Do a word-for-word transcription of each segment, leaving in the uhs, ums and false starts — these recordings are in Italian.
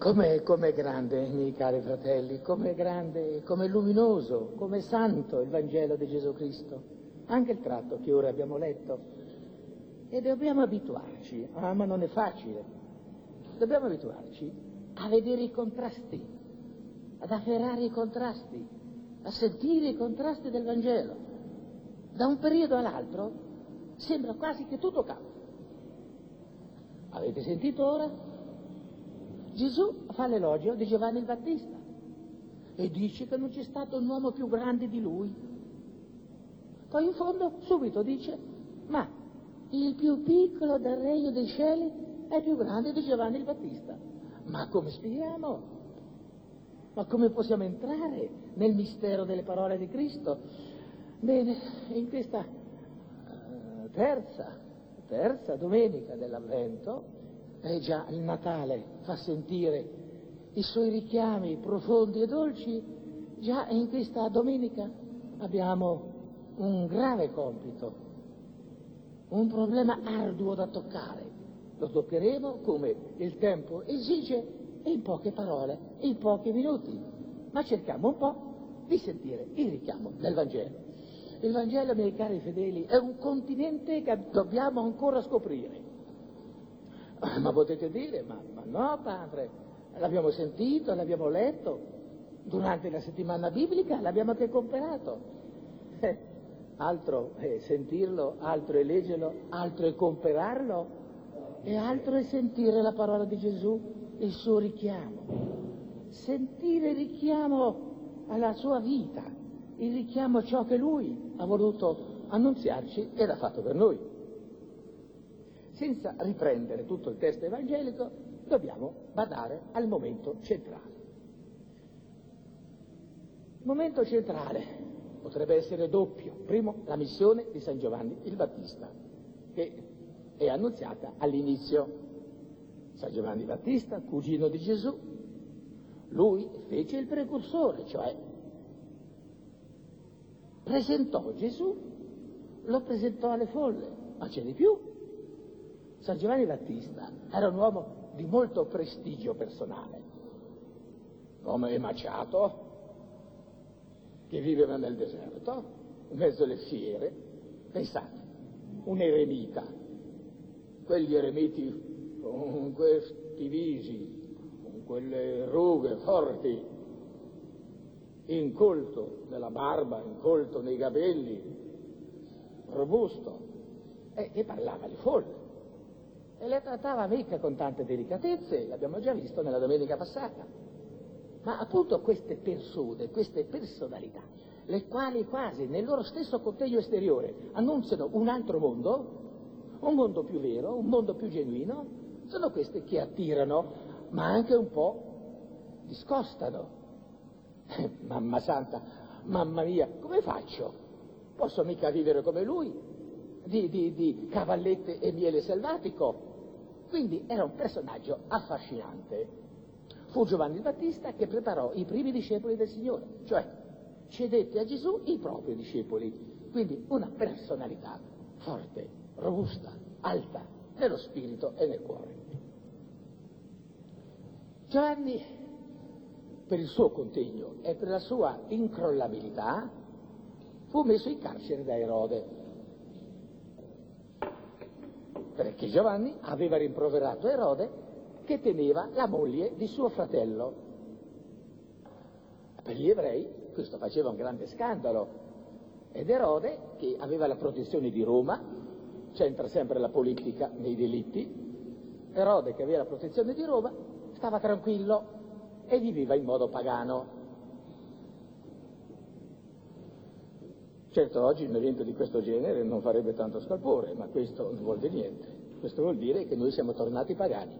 Com'è, com'è grande, miei cari fratelli, com'è grande, com'è luminoso, com'è santo il Vangelo di Gesù Cristo. Anche il tratto che ora abbiamo letto. E dobbiamo abituarci, ah, ma non è facile, dobbiamo abituarci a vedere i contrasti, ad afferrare i contrasti, a sentire i contrasti del Vangelo. Da un periodo all'altro sembra quasi che tutto cambia. Avete sentito ora? Gesù fa l'elogio di Giovanni il Battista e dice che non c'è stato un uomo più grande di lui. Poi in fondo subito dice, ma il più piccolo del regno dei cieli è più grande di Giovanni il Battista. Ma come spieghiamo? Ma come possiamo entrare nel mistero delle parole di Cristo? Bene, in questa uh, terza, terza domenica dell'Avvento, e già il Natale fa sentire i suoi richiami profondi e dolci, già in questa domenica abbiamo un grave compito, un problema arduo da toccare. Lo toccheremo come il tempo esige e in poche parole, in pochi minuti, ma cerchiamo un po' di sentire il richiamo del Vangelo. Il Vangelo, miei cari fedeli, è un continente che dobbiamo ancora scoprire. Ma potete dire, ma, ma no padre, l'abbiamo sentito, l'abbiamo letto, durante la settimana biblica l'abbiamo anche comperato. Eh, altro è sentirlo, altro è leggerlo, altro è comperarlo e altro è sentire la parola di Gesù e il suo richiamo. Sentire il richiamo alla sua vita, il richiamo a ciò che lui ha voluto annunziarci e l'ha fatto per noi. Senza riprendere tutto il testo evangelico, dobbiamo badare al momento centrale. Il momento centrale potrebbe essere doppio. Primo, la missione di San Giovanni il Battista, che è annunziata all'inizio. San Giovanni Battista, cugino di Gesù, lui fece il precursore, cioè presentò Gesù, lo presentò alle folle, ma c'è di più. San Giovanni Battista era un uomo di molto prestigio personale, come emaciato, che viveva nel deserto, in mezzo alle fiere. Pensate, un eremita, quegli eremiti con questi visi, con quelle rughe forti, incolto nella barba, incolto nei capelli, robusto, e che parlava alle folle. E le trattava mica con tante delicatezze, l'abbiamo già visto nella domenica passata. Ma appunto queste persone, queste personalità, le quali quasi nel loro stesso contegno esteriore annunziano un altro mondo, un mondo più vero, un mondo più genuino, sono queste che attirano, ma anche un po' discostano. Eh, mamma santa, mamma mia, come faccio? Posso mica vivere come lui, di, di, di cavallette e miele selvatico. Quindi era un personaggio affascinante. Fu Giovanni il Battista che preparò i primi discepoli del Signore, cioè cedette a Gesù i propri discepoli. Quindi una personalità forte, robusta, alta, nello spirito e nel cuore. Giovanni, per il suo contegno e per la sua incrollabilità, fu messo in carcere da Erode. Perché Giovanni aveva rimproverato Erode che teneva la moglie di suo fratello. Per gli ebrei questo faceva un grande scandalo, ed Erode, che aveva la protezione di Roma, c'entra sempre la politica nei delitti, Erode che aveva la protezione di Roma stava tranquillo e viveva in modo pagano. Certo, oggi un evento di questo genere non farebbe tanto scalpore, ma questo non vuol dire niente. Questo vuol dire che noi siamo tornati pagani,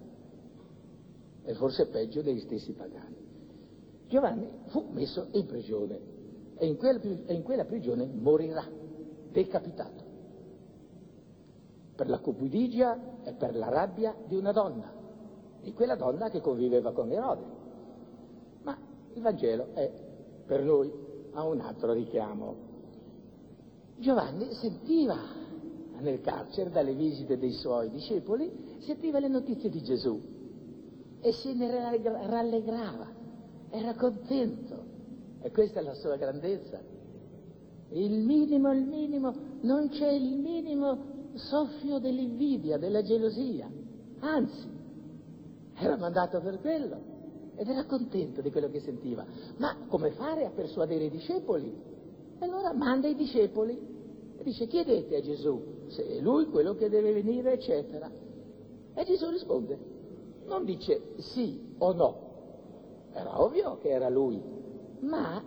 e forse peggio degli stessi pagani. Giovanni fu messo in prigione, e in quella, e in quella prigione morirà, decapitato, per la cupidigia e per la rabbia di una donna, di quella donna che conviveva con Erode. Ma il Vangelo è, per noi, ha un altro richiamo. Giovanni sentiva nel carcere, dalle visite dei suoi discepoli, sentiva le notizie di Gesù. e se ne rallegrava, era contento. E questa è la sua grandezza. Il minimo, il minimo, non c'è il minimo soffio dell'invidia, della gelosia. Anzi, era mandato per quello ed era contento di quello che sentiva. Ma come fare a persuadere i discepoli? E allora manda i discepoli e dice: chiedete a Gesù se è lui quello che deve venire, eccetera. E Gesù risponde, non dice sì o no, era ovvio che era lui, ma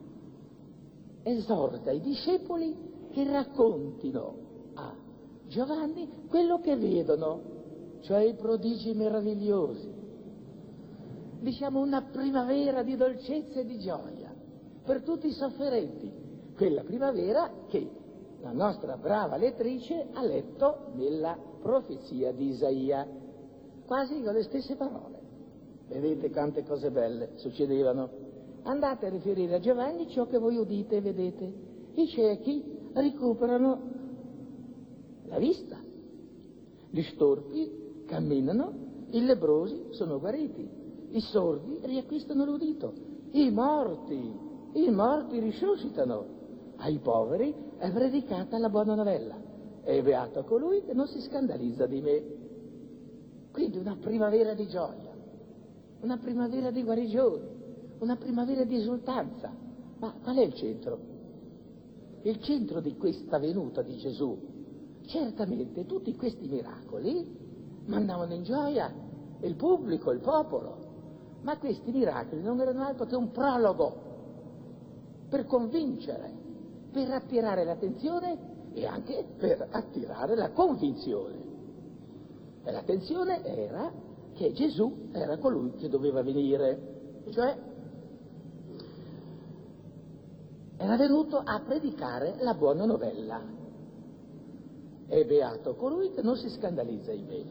esorta i discepoli che raccontino a Giovanni quello che vedono, cioè i prodigi meravigliosi. Diciamo una primavera di dolcezza e di gioia per tutti i sofferenti, quella primavera che la nostra brava lettrice ha letto nella profezia di Isaia, quasi con le stesse parole. Vedete quante cose belle succedevano. Andate a riferire a Giovanni ciò che voi udite e vedete. I ciechi recuperano la vista, gli storpi camminano, i lebbrosi sono guariti, i sordi riacquistano l'udito, i morti, i morti risuscitano, ai poveri è predicata la buona novella, è beato colui che non si scandalizza di me. Quindi una primavera di gioia, una primavera di guarigione, una primavera di esultanza. Ma qual è il centro? Il centro di questa venuta di Gesù, certamente tutti questi miracoli mandavano in gioia il pubblico, il popolo, ma questi miracoli non erano altro che un prologo per convincere, per attirare l'attenzione e anche per attirare la convinzione. E l'attenzione era che Gesù era colui che doveva venire, cioè era venuto a predicare la buona novella. È beato colui che non si scandalizza in me.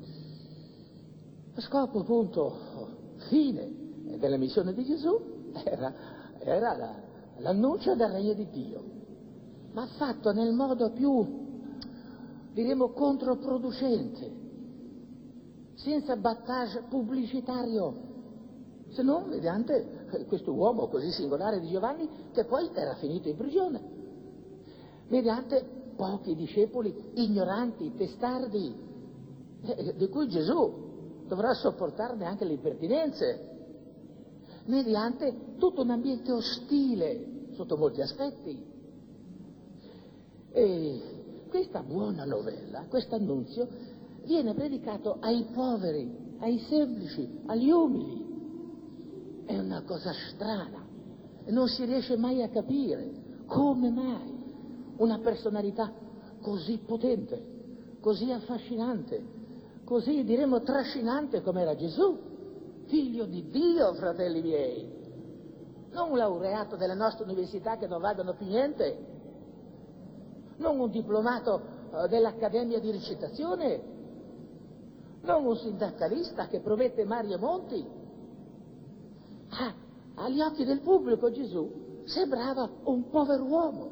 Lo scopo, appunto, fine della missione di Gesù era, era la, l'annuncio del regno di Dio, ma fatto nel modo più, diremo, controproducente, senza battage pubblicitario, se non mediante questo uomo così singolare di Giovanni, che poi era finito in prigione, mediante pochi discepoli ignoranti, testardi, eh, di cui Gesù dovrà sopportarne anche le impertinenze, mediante tutto un ambiente ostile sotto molti aspetti. E questa buona novella, questo annunzio, viene predicato ai poveri, ai semplici, agli umili. È una cosa strana, non si riesce mai a capire come mai una personalità così potente, così affascinante, così diremo trascinante come era Gesù, figlio di Dio, fratelli miei, non un laureato della nostra università che non valgono più niente, non un diplomato uh, dell'Accademia di recitazione, non un sindacalista che promette mari e monti. Ah, agli occhi del pubblico Gesù sembrava un pover'uomo,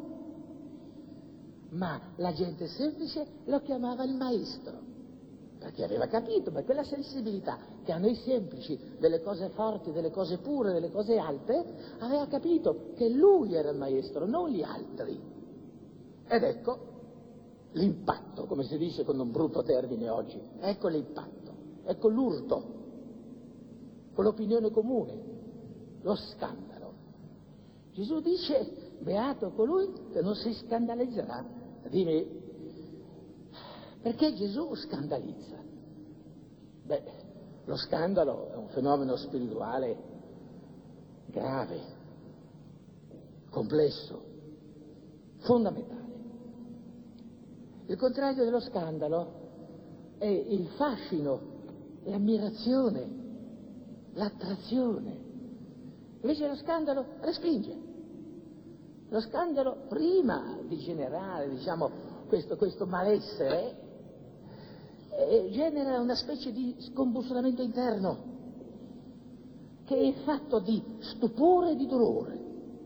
ma la gente semplice lo chiamava il maestro, perché aveva capito, per quella sensibilità che hanno i semplici delle cose forti, delle cose pure, delle cose alte, aveva capito che lui era il maestro, non gli altri. Ed ecco l'impatto, come si dice con un brutto termine oggi, ecco l'impatto, ecco l'urto, con l'opinione comune, lo scandalo. Gesù dice, beato colui che non si scandalizzerà di me. Perché Gesù scandalizza? Beh, lo scandalo è un fenomeno spirituale grave, complesso, fondamentale. Il contrario dello scandalo è il fascino, l'ammirazione, l'attrazione. Invece lo scandalo respinge. Lo scandalo, prima di generare, diciamo, questo, questo malessere, eh, genera una specie di scombussolamento interno che è fatto di stupore e di dolore.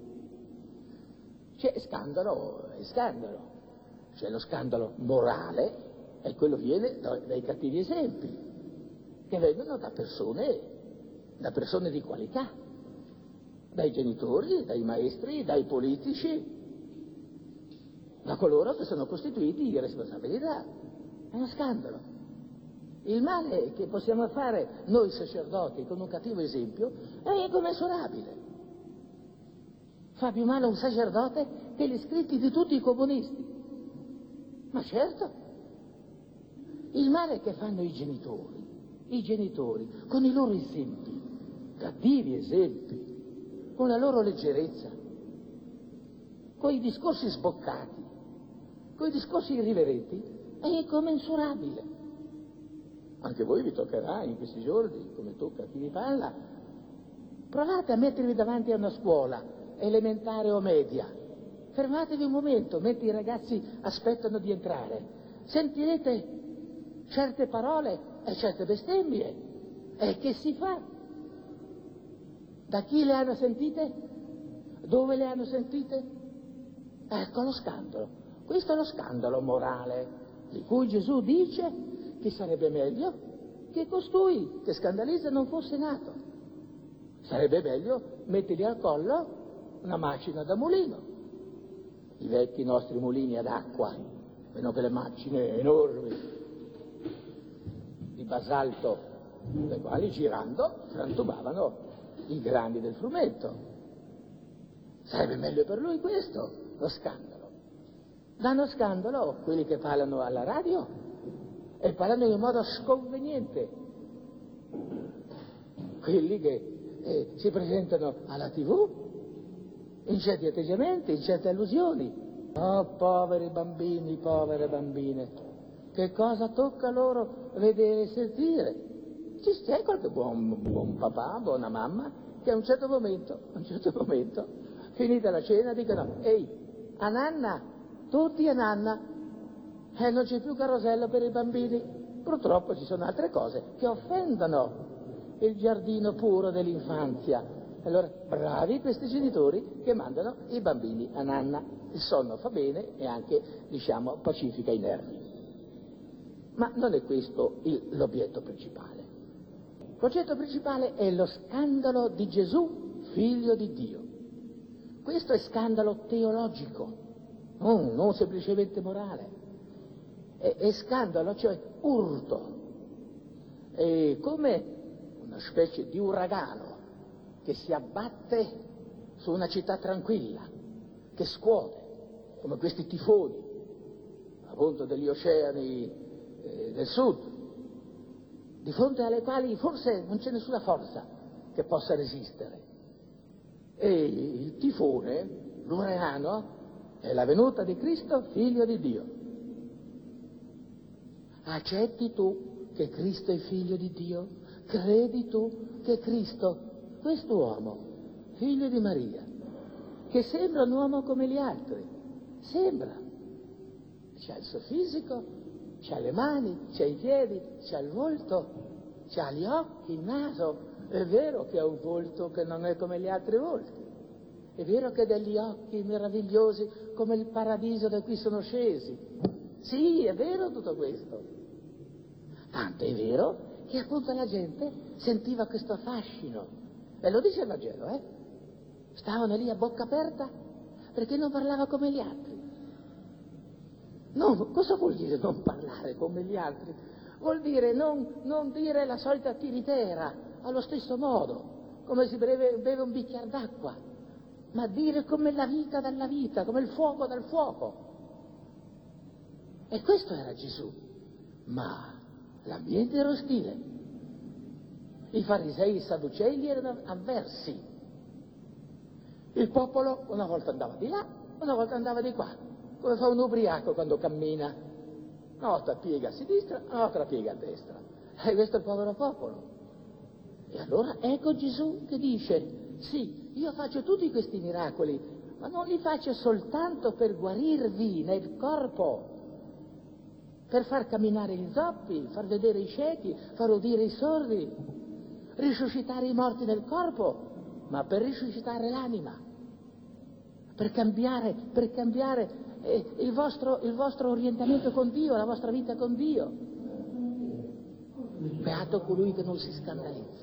C'è scandalo, è scandalo. C'è lo scandalo morale, e quello viene dai, dai cattivi esempi. che vengono da persone, da persone di qualità, dai genitori, dai maestri, dai politici, da coloro che sono costituiti di responsabilità. È uno scandalo. Il male che possiamo fare noi sacerdoti con un cattivo esempio è incommensurabile. Fa più male un sacerdote che gli scritti di tutti i comunisti. Ma certo, il male che fanno i genitori, i genitori con i loro esempi, cattivi esempi, con la loro leggerezza, con i discorsi sboccati, con i discorsi irriverenti, è incommensurabile. Anche voi vi toccherà in questi giorni, come tocca a chi vi parla, provate a mettervi davanti a una scuola, elementare o media, fermatevi un momento mentre i ragazzi aspettano di entrare, sentirete certe parole e certe bestemmie, e che si fa? Da chi le hanno sentite? Dove le hanno sentite? Ecco lo scandalo. Questo è lo scandalo morale di cui Gesù dice che sarebbe meglio che costui che scandalizza non fosse nato. Sarebbe meglio mettergli al collo una macina da mulino, i vecchi nostri mulini ad acqua, meno che le macine enormi di basalto, le quali girando frantumavano i grani del frumento. Sarebbe meglio per lui questo, lo scandalo. Danno scandalo quelli che parlano alla radio e parlano in modo sconveniente, quelli che eh, si presentano alla tivù in certi atteggiamenti, in certe allusioni. Oh, poveri bambini, povere bambine, che cosa tocca loro vedere e sentire? Ci c'è qualche buon, buon papà, buona mamma, che a un certo momento, a un certo momento, finita la cena, dicono: ehi, a nanna, tutti a nanna, e eh, non c'è più carosello per i bambini. Purtroppo ci sono altre cose che offendono il giardino puro dell'infanzia. Allora, bravi questi genitori che mandano i bambini a nanna. Il sonno fa bene e anche, diciamo, pacifica i nervi. Ma non è questo il, l'obietto principale. Il concetto principale è lo scandalo di Gesù, figlio di Dio. Questo è scandalo teologico, non, non semplicemente morale. È, è scandalo, cioè urto. È come una specie di uragano che si abbatte su una città tranquilla, che scuote, come questi tifoni, appunto degli oceani eh, del sud, di fronte alle quali forse non c'è nessuna forza che possa resistere. E il tifone, l'uragano, è la venuta di Cristo, figlio di Dio. Accetti tu che Cristo è figlio di Dio? Credi tu che Cristo, quest'uomo, figlio di Maria, che sembra un uomo come gli altri, sembra, c'ha il suo fisico, c'ha le mani, c'ha i piedi, c'ha il volto, c'ha gli occhi, il naso, è vero che ha un volto che non è come gli altri volti, è vero che ha degli occhi meravigliosi come il paradiso da cui sono scesi, sì, è vero tutto questo, tanto è vero che appunto la gente sentiva questo fascino. E lo dice il Vangelo, eh? Stavano lì a bocca aperta perché non parlava come gli altri. No, cosa vuol dire non parlare come gli altri? Vuol dire non, non dire la solita tiritera allo stesso modo, come si beve, beve un bicchiere d'acqua, ma dire come la vita dalla vita, come il fuoco dal fuoco. E questo era Gesù. Ma l'ambiente era ostile. I farisei e i sadducei gli erano avversi. Il popolo una volta andava di là, una volta andava di qua, come fa un ubriaco quando cammina. Una volta piega a sinistra, una volta piega a destra. E questo è il povero popolo. E allora ecco Gesù che dice: sì, io faccio tutti questi miracoli, ma non li faccio soltanto per guarirvi nel corpo, per far camminare gli zoppi, far vedere i ciechi, far udire i sordi, risuscitare i morti nel corpo, ma per risuscitare l'anima, per cambiare, per cambiare eh, il, vostro, il vostro orientamento con Dio, la vostra vita con Dio. Beato colui che non si scandalizza.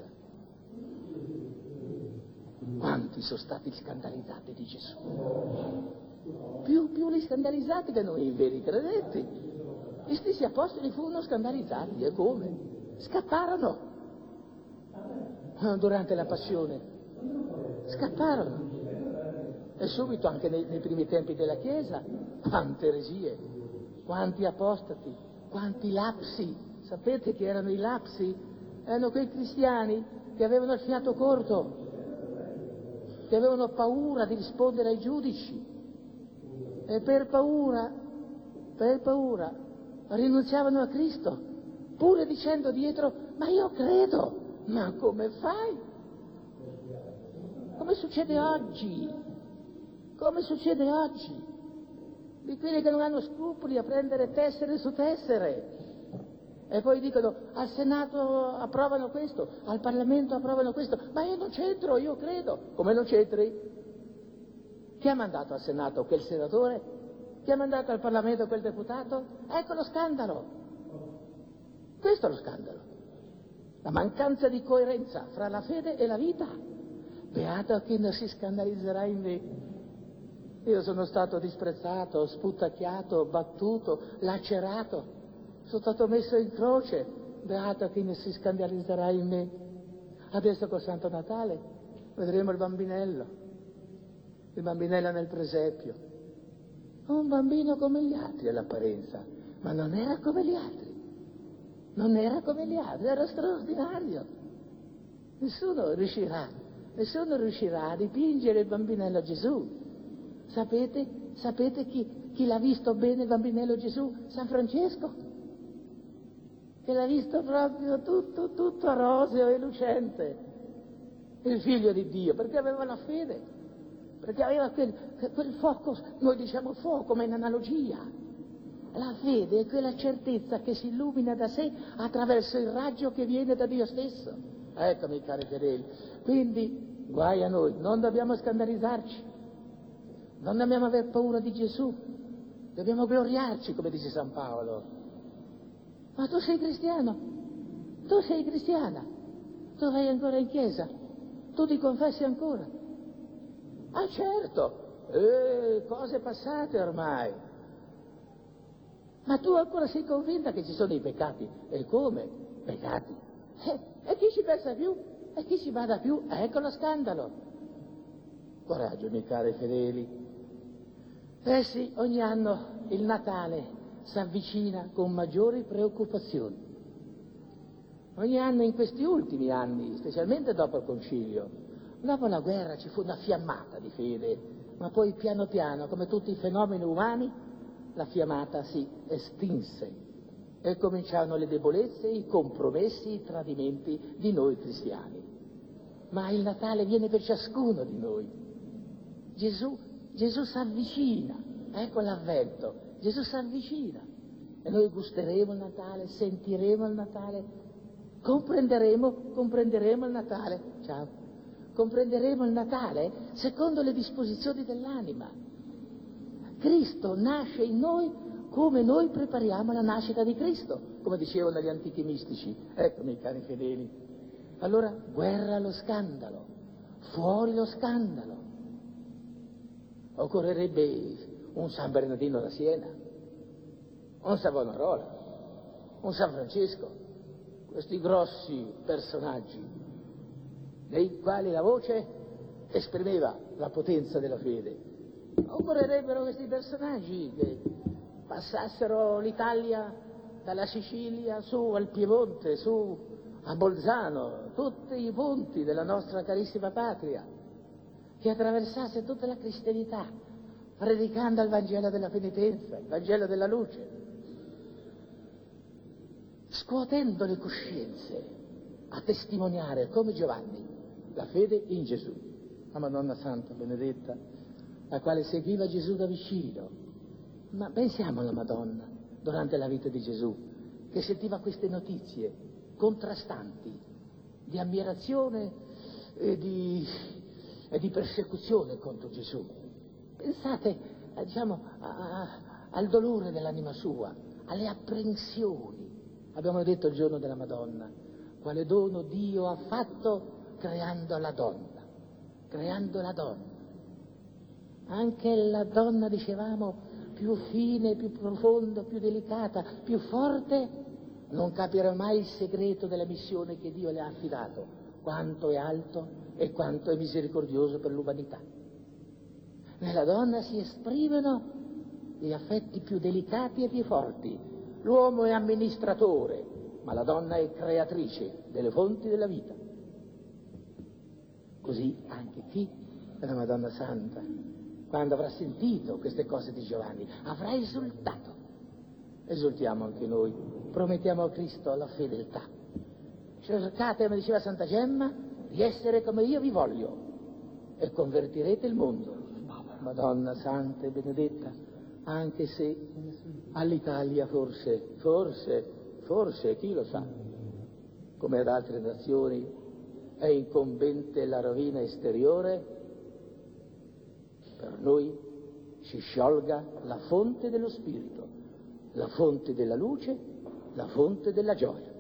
Quanti sono stati scandalizzati di Gesù? Più, più li scandalizzati che noi, i veri credenti. Gli stessi apostoli furono scandalizzati, e come? Scapparono durante la passione. Scapparono. E subito, anche nei, nei primi tempi della Chiesa, quante eresie, quanti apostati, quanti lapsi. Sapete chi erano i lapsi? Erano quei cristiani che avevano il fiato corto, che avevano paura di rispondere ai giudici, e per paura, per paura, rinunziavano a Cristo, pure dicendo dietro: ma io credo. Ma come fai? Come succede oggi? Come succede oggi? Di quelli che non hanno scrupoli a prendere tessere su tessere. E poi dicono: al Senato approvano questo, al Parlamento approvano questo, ma io non c'entro, io credo. Come non c'entri? Chi ha mandato al Senato quel senatore? Chi ha mandato al Parlamento quel deputato? Ecco lo scandalo. Questo è lo scandalo. La mancanza di coerenza fra la fede e la vita. Beato chi non si scandalizzerà in me. Io sono stato disprezzato, sputacchiato, battuto, lacerato, sono stato messo in croce. Beato chi non si scandalizzerà in me. Adesso col Santo Natale vedremo il bambinello, il bambinello nel presepio. Un bambino come gli altri all'apparenza, ma non era come gli altri. Non era come gli altri, era straordinario. Nessuno riuscirà, nessuno riuscirà a dipingere il bambinello Gesù. Sapete, sapete chi, chi l'ha visto bene il bambinello Gesù? San Francesco, che l'ha visto proprio tutto, tutto roseo e lucente. Il figlio di Dio, perché aveva la fede, perché aveva quel, quel fuoco, noi diciamo fuoco, ma in analogia. La fede è quella certezza che si illumina da sé attraverso il raggio che viene da Dio stesso. Eccomi, cari fedeli. Quindi, guai a noi, non dobbiamo scandalizzarci, non dobbiamo aver paura di Gesù, dobbiamo gloriarci, come dice San Paolo. Ma tu sei cristiano, tu sei cristiana, tu vai ancora in chiesa, tu ti confessi ancora. Ah certo, eh, cose passate ormai. Ma tu ancora sei convinta che ci sono i peccati? E come? Peccati? Eh, e chi ci pensa più? E chi ci bada più? Ecco lo scandalo. Coraggio, miei cari fedeli. Eh sì, ogni anno il Natale si avvicina con maggiori preoccupazioni. Ogni anno, in questi ultimi anni, specialmente dopo il Concilio, dopo la guerra ci fu una fiammata di fede, ma poi piano piano, come tutti i fenomeni umani, la fiammata si estinse e cominciarono le debolezze, i compromessi, i tradimenti di noi cristiani. Ma il Natale viene per ciascuno di noi. Gesù, Gesù si avvicina, ecco l'avvento, Gesù si avvicina e noi gusteremo il Natale, sentiremo il Natale, comprenderemo, comprenderemo il Natale, ciao, comprenderemo il Natale secondo le disposizioni dell'anima. Cristo nasce in noi come noi prepariamo la nascita di Cristo, come dicevano gli antichi mistici. Eccomi, cari fedeli. Allora, guerra allo scandalo, fuori lo scandalo. Occorrerebbe un San Bernardino da Siena, un Savonarola, un San Francesco, questi grossi personaggi, nei quali la voce esprimeva la potenza della fede. Occorrerebbero questi personaggi che passassero l'Italia dalla Sicilia su al Piemonte, su a Bolzano, tutti i ponti della nostra carissima patria, che attraversasse tutta la cristianità, predicando il Vangelo della penitenza, il Vangelo della luce, scuotendo le coscienze, a testimoniare come Giovanni la fede in Gesù. La Madonna Santa Benedetta, la quale seguiva Gesù da vicino. Ma pensiamo alla Madonna durante la vita di Gesù, che sentiva queste notizie contrastanti di ammirazione e di, e di persecuzione contro Gesù. Pensate, diciamo, a, a, al dolore dell'anima sua, alle apprensioni, Abbiamo detto il giorno della Madonna, quale dono Dio ha fatto creando la donna, creando la donna. Anche la donna, dicevamo, più fine, più profonda, più delicata, più forte, non capirà mai il segreto della missione che Dio le ha affidato, quanto è alto e quanto è misericordioso per l'umanità. Nella donna si esprimono gli affetti più delicati e più forti. L'uomo è amministratore, ma la donna è creatrice delle fonti della vita. Così anche qui la Madonna Santa, quando avrà sentito queste cose di Giovanni, avrà esultato. Esultiamo anche noi, promettiamo a Cristo la fedeltà. Cercate, come diceva Santa Gemma, di essere come io vi voglio e convertirete il mondo. Madonna Santa e benedetta, anche se all'Italia forse, forse, forse, chi lo sa, come ad altre nazioni, è incombente la rovina esteriore, per noi si sciolga la fonte dello Spirito, la fonte della luce, la fonte della gioia.